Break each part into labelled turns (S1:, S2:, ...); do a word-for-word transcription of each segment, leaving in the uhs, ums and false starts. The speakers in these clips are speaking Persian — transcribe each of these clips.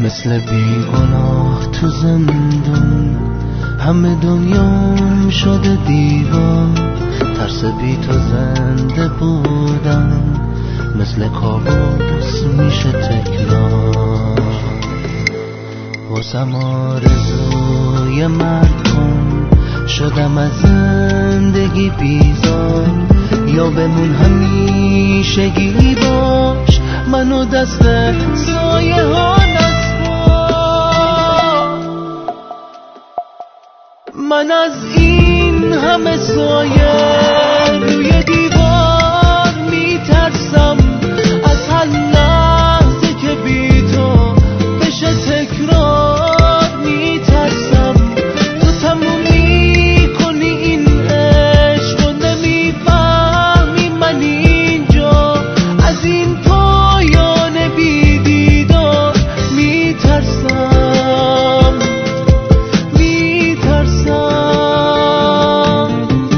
S1: مثل بیگناه تو زندون، همه دنیام شده دیوار، ترس بی تو زنده بودم مثل کابوس میشه تکرار. واسم آرزوی مرگ کن، شدم از زندگی بیزار، یا بمون همیشگی باش، منو دست سایه ها نسپار. من از این همه سایه روی دیوار میترسم، از هر لحظه که بی تو بشه تکرار میترسم. تو تموم میکنی این عشق و نمیفهمی من اینجا، از این پایان بی دیدار میترسم میترسم.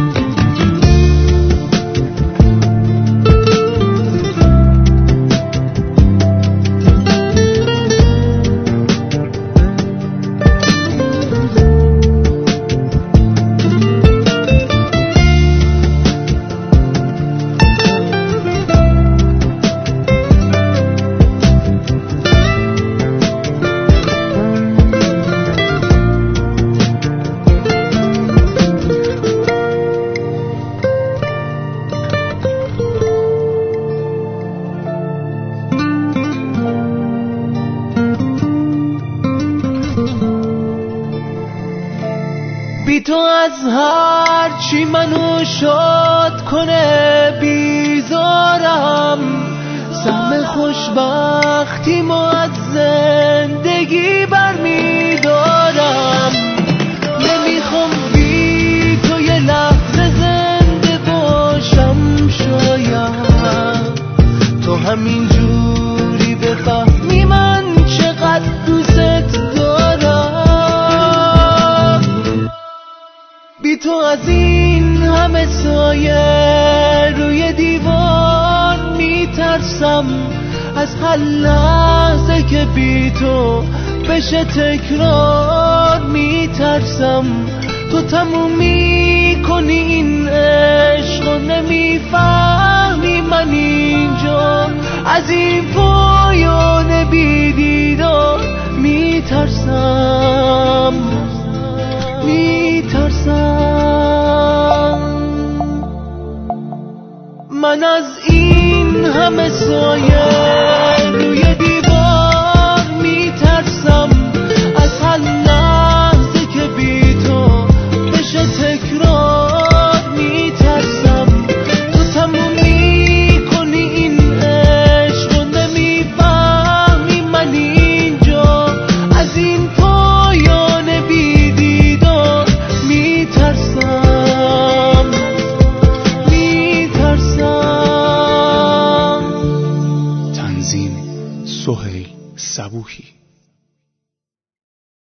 S1: بی تو از هر چی منو شاد کنه بیزارم، سهم خوشبختیمو از زندگی برمیدارم. نمیخوام بی تو یه لحظه زنده باشم، شاید تو همین جوری بفهمی من چقدر دوست دارم. بی تو از این همه سایه روی دیوار میترسم، از هر لحظه که بی تو بشه تکرار میترسم. تو تموم میکنی این عشق و نمیفهمی من اینجا، از این پایان بی دیدار میترسم میترسم. من از این همه سایه روی دیوار میترسم، از هر لحظه که بی تو بشه تکرار میترسم. تو تموم میکنی این عشق و نمیفهمی من اینجا، از این پایان بی دیدار میترسم میترسم.
S2: تنظیم سهیل صبوحی.